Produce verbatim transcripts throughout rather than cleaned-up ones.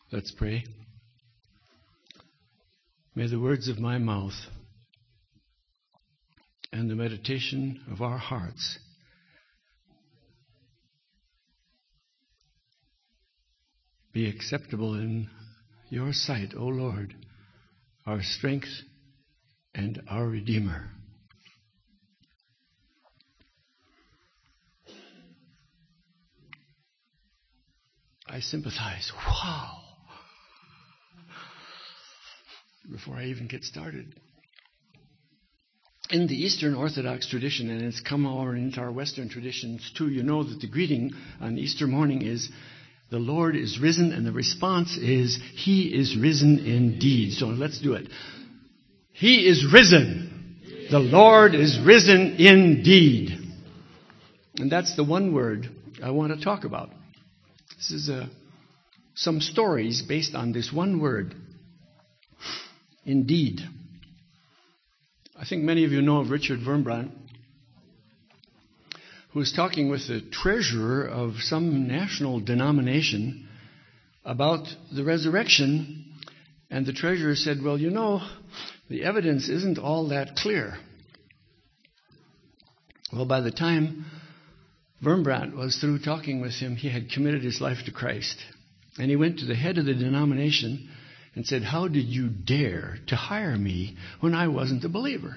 Let's pray. May the words of my mouth and the meditation of our hearts be acceptable in your sight, O Lord, our strength and our Redeemer. I sympathize. Wow! Before I even get started. In the Eastern Orthodox tradition, and it's come over into our Western traditions too, you know that the greeting on Easter morning is, "The Lord is risen," and the response is, "He is risen indeed." So let's do it. He is risen. The Lord is risen indeed. And that's the one word I want to talk about. This is a, some stories based on this one word. Indeed. I think many of you know of Richard Wurmbrand, who was talking with the treasurer of some national denomination about the resurrection. And the treasurer said, "Well, you know, the evidence isn't all that clear." Well, by the time Wurmbrand was through talking with him, he had committed his life to Christ. And he went to the head of the denomination and said, "How did you dare to hire me when I wasn't a believer?"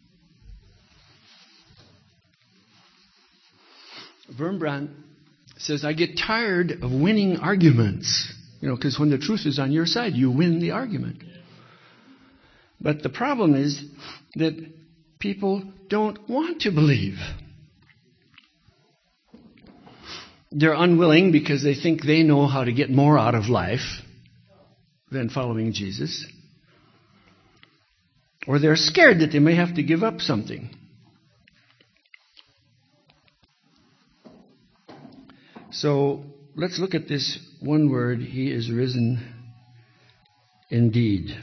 Wurmbrand says, "I get tired of winning arguments. You know, because when the truth is on your side, you win the argument. But the problem is that people don't want to believe. They're unwilling because they think they know how to get more out of life than following Jesus. Or they're scared that they may have to give up something. So let's look at this one word, He is risen indeed.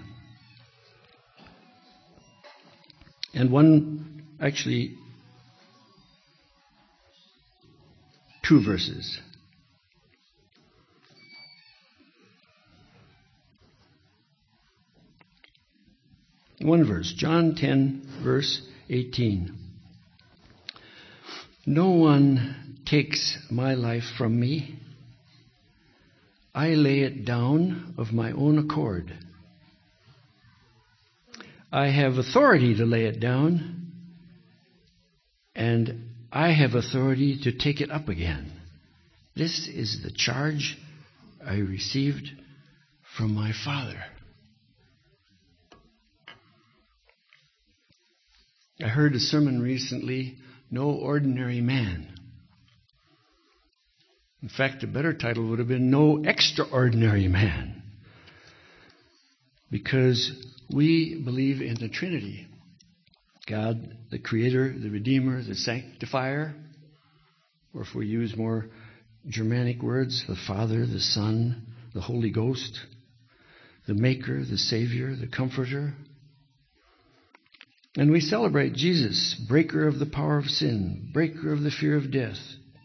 And one, actually, two verses. One verse, John ten, verse eighteen. "No one takes my life from me. I lay it down of my own accord. I have authority to lay it down, and I have authority to take it up again. This is the charge I received from my Father." I heard a sermon recently, "No Ordinary Man." In fact, a better title would have been "No Extraordinary Man." Because we believe in the Trinity. God, the Creator, the Redeemer, the Sanctifier, or if we use more Germanic words, the Father, the Son, the Holy Ghost, the Maker, the Savior, the Comforter. And we celebrate Jesus, breaker of the power of sin, breaker of the fear of death.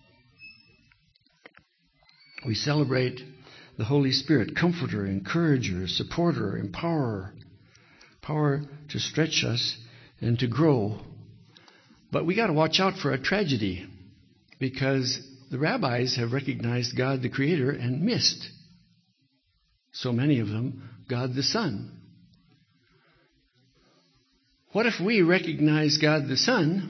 We celebrate the Holy Spirit, comforter, encourager, supporter, empowerer, power to stretch us and to grow. But we got to watch out for a tragedy, because the rabbis have recognized God the Creator and missed, so many of them, God the Son. What if we recognize God the Son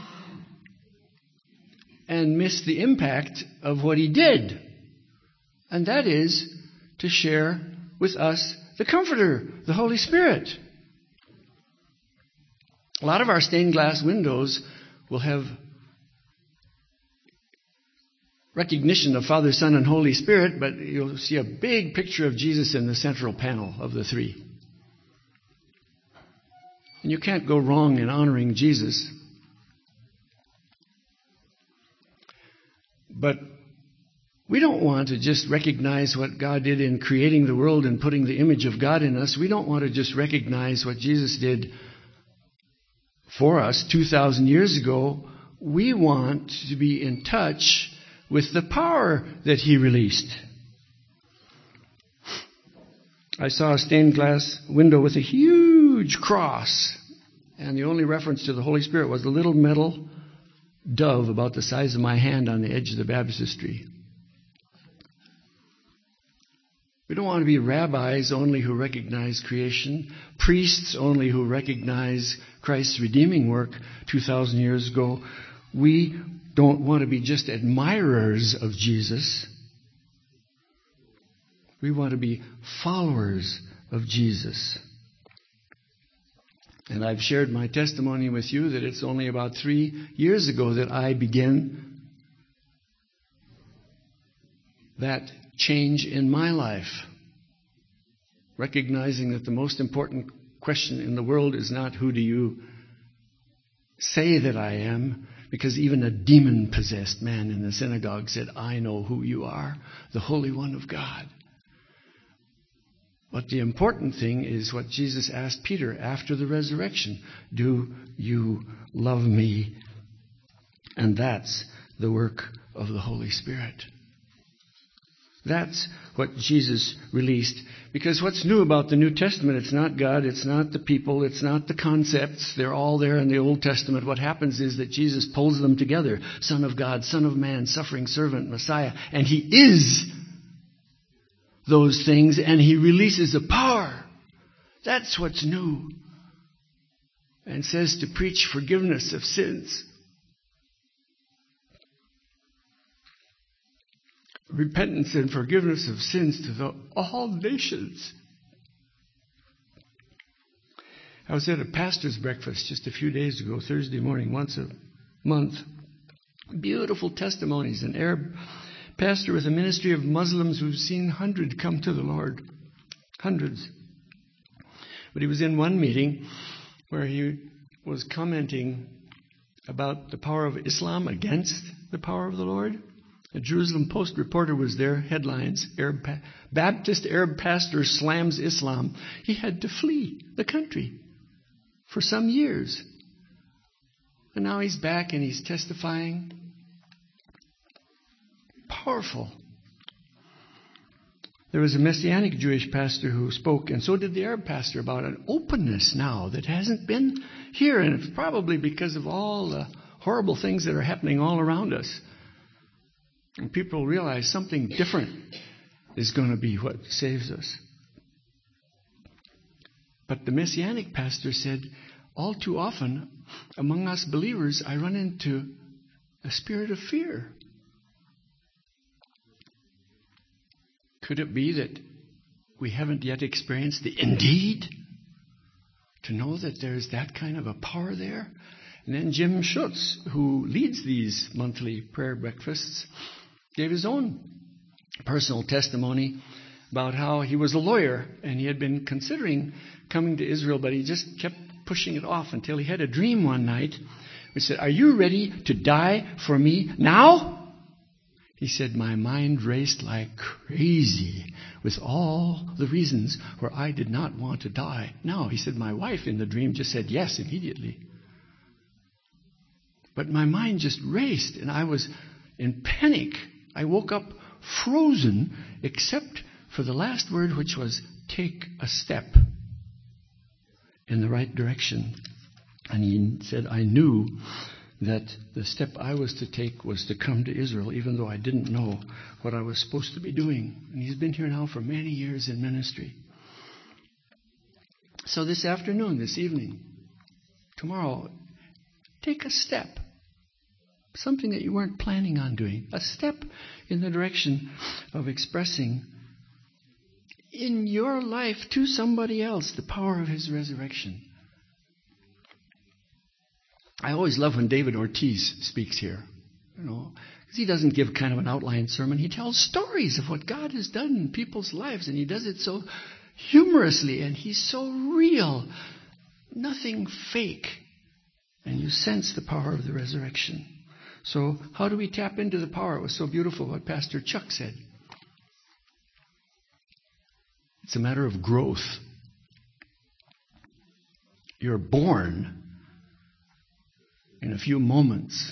and miss the impact of what He did? And that is to share with us the Comforter, the Holy Spirit. A lot of our stained glass windows will have recognition of Father, Son, and Holy Spirit, but you'll see a big picture of Jesus in the central panel of the three. And you can't go wrong in honoring Jesus. But we don't want to just recognize what God did in creating the world and putting the image of God in us. We don't want to just recognize what Jesus did for us two thousand years ago. We want to be in touch with the power that He released. I saw a stained glass window with a huge cross. And the only reference to the Holy Spirit was a little metal dove about the size of my hand on the edge of the baptistry. We don't want to be rabbis only who recognize creation, priests only who recognize Christ's redeeming work two thousand years ago. We don't want to be just admirers of Jesus. We want to be followers of Jesus. And I've shared my testimony with you that it's only about three years ago that I began that change in my life. Recognizing that the most important question in the world is not who do you say that I am, because even a demon-possessed man in the synagogue said, I know who you are, the Holy One of God. But the important thing is what Jesus asked Peter after the resurrection. Do you love me? And that's the work of the Holy Spirit. That's what Jesus released. Because what's new about the New Testament, it's not God, it's not the people, it's not the concepts. They're all there in the Old Testament. What happens is that Jesus pulls them together. Son of God, Son of Man, suffering servant, Messiah. And He is those things, and He releases a power. That's what's new. And says to preach forgiveness of sins. Repentance and forgiveness of sins to the, all nations. I was at a pastor's breakfast just a few days ago, Thursday morning, once a month. Beautiful testimonies. An Arab pastor with a ministry of Muslims who've seen hundreds come to the Lord. Hundreds. But he was in one meeting where he was commenting about the power of Islam against the power of the Lord. A Jerusalem Post reporter was there, headlines, Arab pa- Baptist Arab pastor slams Islam. He had to flee the country for some years. And now he's back and he's testifying. Powerful. There was a Messianic Jewish pastor who spoke, and so did the Arab pastor, about an openness now that hasn't been here. And it's probably because of all the horrible things that are happening all around us. And people realize something different is going to be what saves us. But the Messianic pastor said, all too often, among us believers, I run into a spirit of fear. Could it be that we haven't yet experienced the indeed? To know that there's that kind of a power there? And then Jim Schutz, who leads these monthly prayer breakfasts, gave his own personal testimony about how he was a lawyer and he had been considering coming to Israel, but he just kept pushing it off until he had a dream one night which said, are you ready to die for me now? He said, my mind raced like crazy with all the reasons where I did not want to die. Now, he said, my wife in the dream just said yes immediately. But my mind just raced and I was in panic. I woke up frozen, except for the last word, which was, take a step in the right direction. And he said, I knew that the step I was to take was to come to Israel, even though I didn't know what I was supposed to be doing. And he's been here now for many years in ministry. So this afternoon, this evening, tomorrow, take a step. Something that you weren't planning on doing. A step in the direction of expressing in your life to somebody else the power of His resurrection. I always love when David Ortiz speaks here. You know, because he doesn't give kind of an outline sermon. He tells stories of what God has done in people's lives. And he does it so humorously. And he's so real. Nothing fake. And you sense the power of the resurrection. So how do we tap into the power? It was so beautiful what Pastor Chuck said. It's a matter of growth. You're born in a few moments.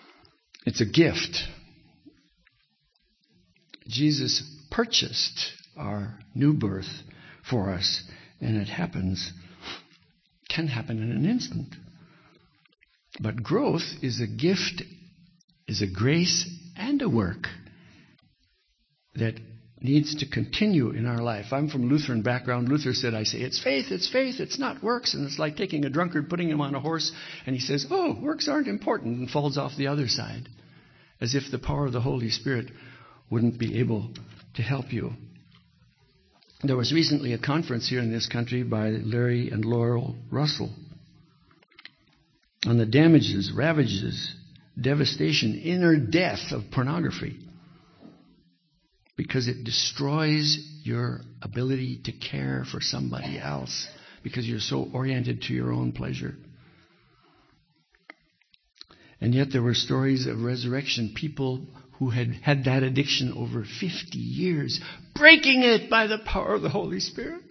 It's a gift. Jesus purchased our new birth for us. And it happens, can happen in an instant. But growth is a gift, is a grace and a work that needs to continue in our life. I'm from Lutheran background. Luther said, I say, it's faith, it's faith, it's not works. And it's like taking a drunkard, putting him on a horse, and he says, oh, works aren't important, and falls off the other side, as if the power of the Holy Spirit wouldn't be able to help you. There was recently a conference here in this country by Larry and Laurel Russell on the damages, ravages, devastation, inner death of pornography, because it destroys your ability to care for somebody else because you're so oriented to your own pleasure. And yet there were stories of resurrection, people who had had that addiction over fifty years, breaking it by the power of the Holy Spirit.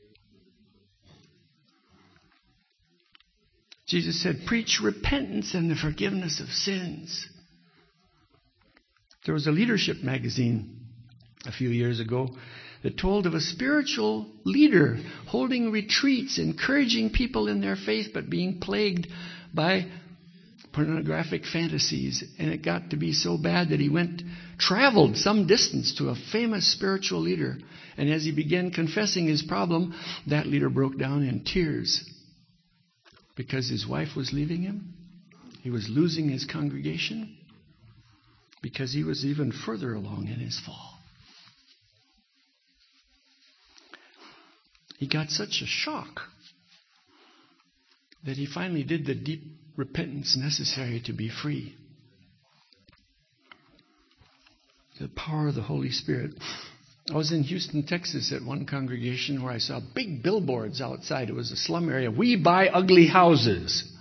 Jesus said, preach repentance and the forgiveness of sins. There was a leadership magazine a few years ago that told of a spiritual leader holding retreats, encouraging people in their faith, but being plagued by pornographic fantasies. And it got to be so bad that he went, traveled some distance to a famous spiritual leader. And as he began confessing his problem, that leader broke down in tears because his wife was leaving him. He was losing his congregation because he was even further along in his fall. He got such a shock that he finally did the deep repentance necessary to be free. The power of the Holy Spirit. I was in Houston, Texas at one congregation where I saw big billboards outside. It was a slum area. We buy ugly houses.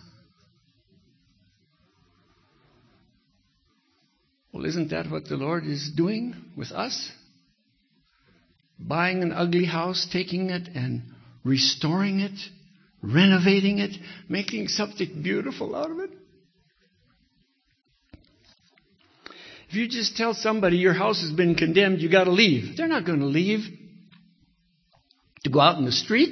Well, isn't that what the Lord is doing with us? Buying an ugly house, taking it and restoring it, renovating it, making something beautiful out of it. If you just tell somebody your house has been condemned, you got to leave. They're not going to leave to go out in the street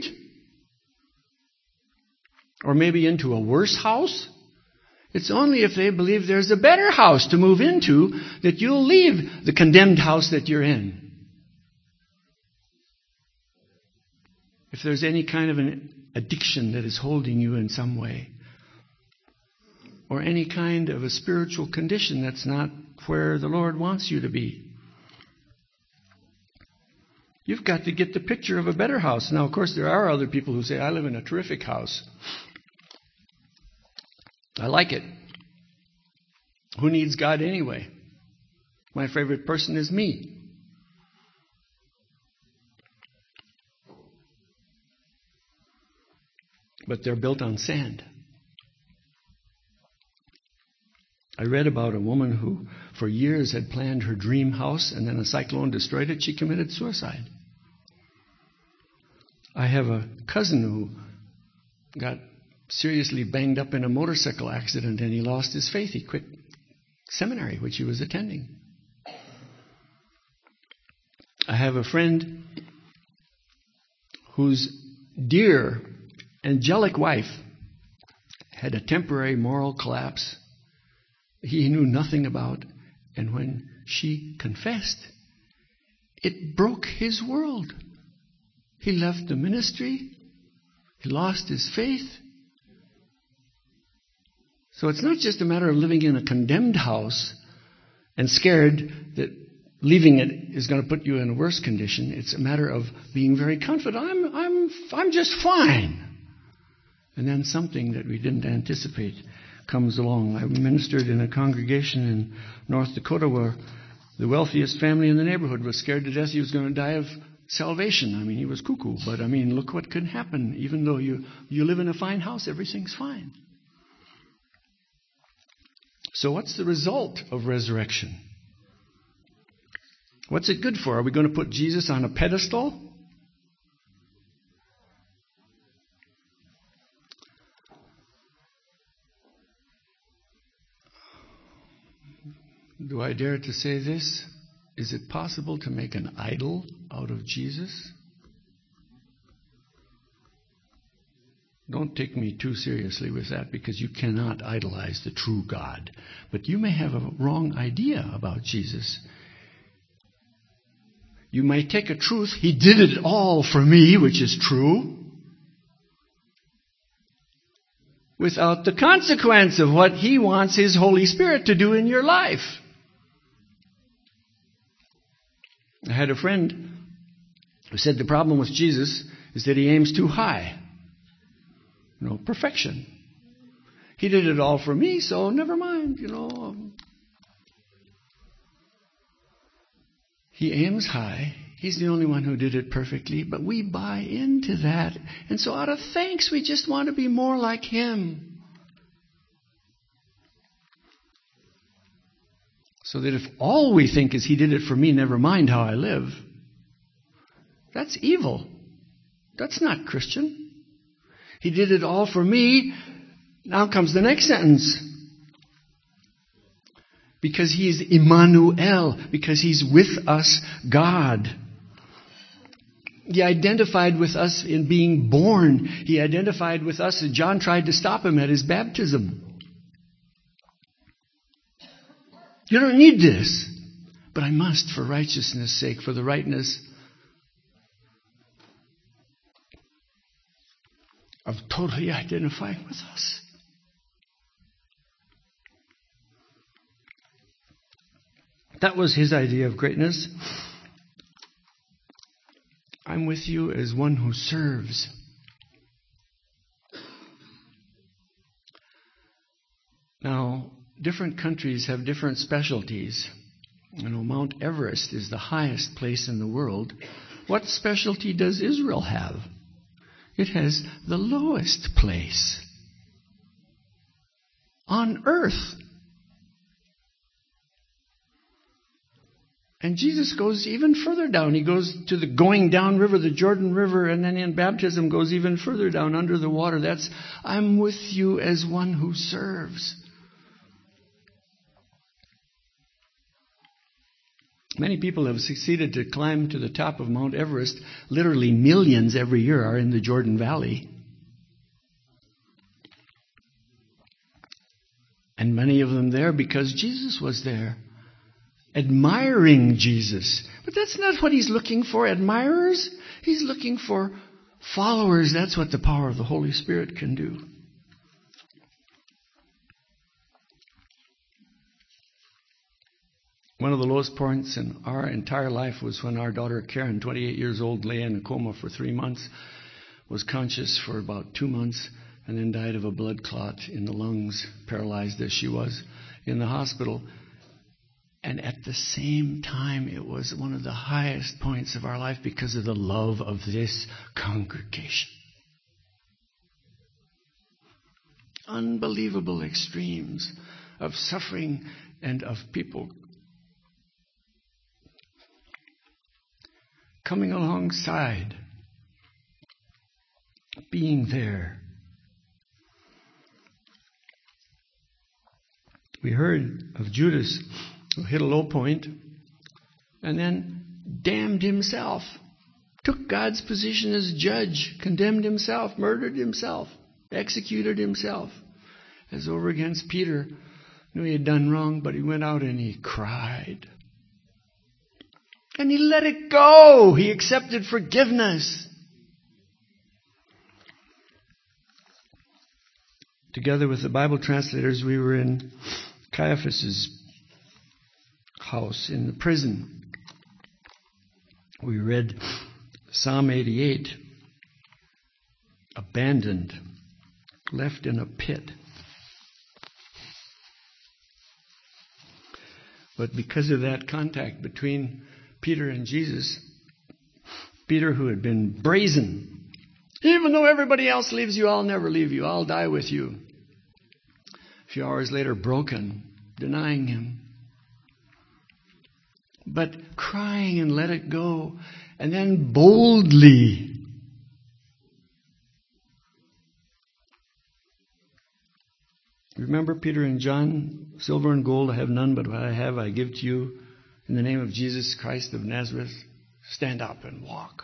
or maybe into a worse house. It's only if they believe there's a better house to move into that you'll leave the condemned house that you're in. If there's any kind of an addiction that is holding you in some way, or any kind of a spiritual condition that's not where the Lord wants you to be, you've got to get the picture of a better house. Now, of course, there are other people who say, I live in a terrific house. I like it. Who needs God anyway? My favorite person is me. But they're built on sand. I read about a woman who for years had planned her dream house, and then a cyclone destroyed it. She committed suicide. I have a cousin who got seriously banged up in a motorcycle accident, and he lost his faith. He quit seminary, which he was attending. I have a friend whose dear angelic wife had a temporary moral collapse he knew nothing about, and when she confessed, it broke his world. He left the ministry. He lost his faith. So it's not just a matter of living in a condemned house and scared that leaving it is going to put you in a worse condition. It's a matter of being very confident. I'm, I'm, I'm just fine. And then something that we didn't anticipate comes along. I ministered in a congregation in North Dakota where the wealthiest family in the neighborhood was scared to death he was going to die of salvation. I mean, he was cuckoo. But, I mean, look what could happen. Even though you, you live in a fine house, everything's fine. So what's the result of resurrection? What's it good for? Are we going to put Jesus on a pedestal? Do I dare to say this? Is it possible to make an idol out of Jesus? Don't take me too seriously with that, because you cannot idolize the true God. But you may have a wrong idea about Jesus. You might take a truth, He did it all for me, which is true, without the consequence of what He wants His Holy Spirit to do in your life. I had a friend who said the problem with Jesus is that He aims too high. You know, perfection. He did it all for me, so never mind, you know. He aims high. He's the only one who did it perfectly, but we buy into that. And so out of thanks, we just want to be more like Him. So that if all we think is He did it for me, never mind how I live, that's evil. That's not Christian. He did it all for me. Now comes the next sentence. Because He is Emmanuel, because He's with us, God. He identified with us in being born. He identified with us, and John tried to stop Him at His baptism. You don't need this, but I must for righteousness' sake, for the rightness of totally identifying with us. That was His idea of greatness. I'm with you as one who serves. Now, different countries have different specialties. You know, Mount Everest is the highest place in the world. What specialty does Israel have? It has the lowest place on earth. And Jesus goes even further down. He goes to the going down river, the Jordan River, and then in baptism goes even further down under the water. That's, I'm with you as one who serves. Many people have succeeded to climb to the top of Mount Everest. Literally millions every year are in the Jordan Valley. And many of them there because Jesus was there, admiring Jesus. But that's not what He's looking for, admirers. He's looking for followers. That's what the power of the Holy Spirit can do. One of the lowest points in our entire life was when our daughter Karen, twenty-eight years old, lay in a coma for three months, was conscious for about two months, and then died of a blood clot in the lungs, paralyzed as she was in the hospital. And at the same time, it was one of the highest points of our life because of the love of this congregation. Unbelievable extremes of suffering and of people coming alongside, being there. We heard of Judas who hit a low point and then damned himself, took God's position as judge, condemned himself, murdered himself, executed himself. As over against Peter, knew he had done wrong, but he went out and he cried. And he let it go. He accepted forgiveness. Together with the Bible translators, we were in Caiaphas's house in the prison. We read Psalm eighty-eight, abandoned, left in a pit. But because of that contact between Peter and Jesus, Peter, who had been brazen, even though everybody else leaves you, I'll never leave you, I'll die with you. A few hours later, broken, denying Him, but crying and let it go, and then boldly remember Peter and John, silver and gold I have none, but what I have I give to you. In the name of Jesus Christ of Nazareth, stand up and walk.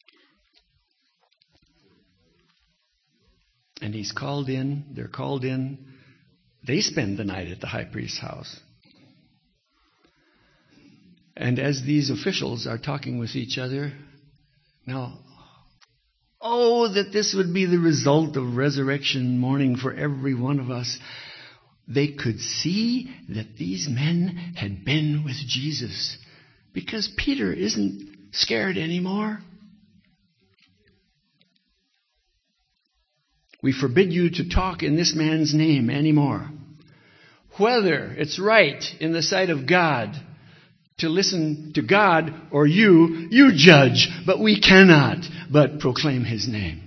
And he's called in, they're called in. They spend the night at the high priest's house. And as these officials are talking with each other, now, oh, that this would be the result of resurrection morning for every one of us. They could see that these men had been with Jesus, because Peter isn't scared anymore. We forbid you to talk in this man's name anymore. Whether it's right in the sight of God to listen to God or you, you judge, but we cannot but proclaim his name.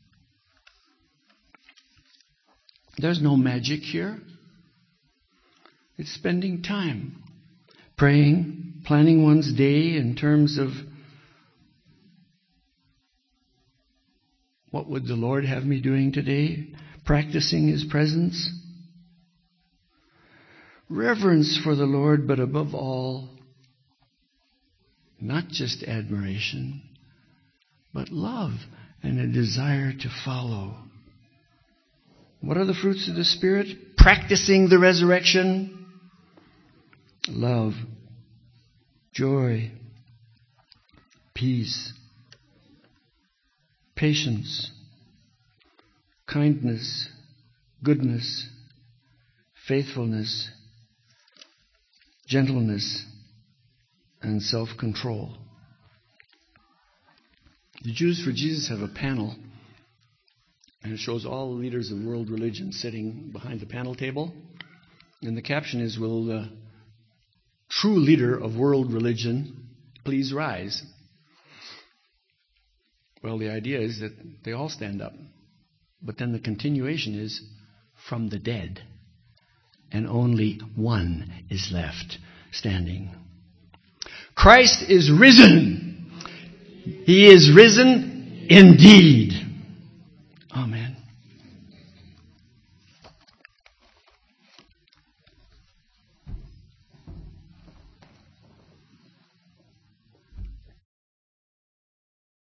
There's no magic here. It's spending time praying, planning one's day in terms of what would the Lord have me doing today? Practicing his presence. Reverence for the Lord, but above all, not just admiration, but love and a desire to follow. What are the fruits of the Spirit? Practicing the resurrection. Love, joy, peace, patience, kindness, goodness, faithfulness, gentleness, and self-control. The Jews for Jesus have a panel, and it shows all the leaders of world religion sitting behind the panel table. And the caption is, will the true leader of world religion please rise? Well, the idea is that they all stand up. But then the continuation is from the dead. And only one is left standing. Christ is risen. He is risen indeed.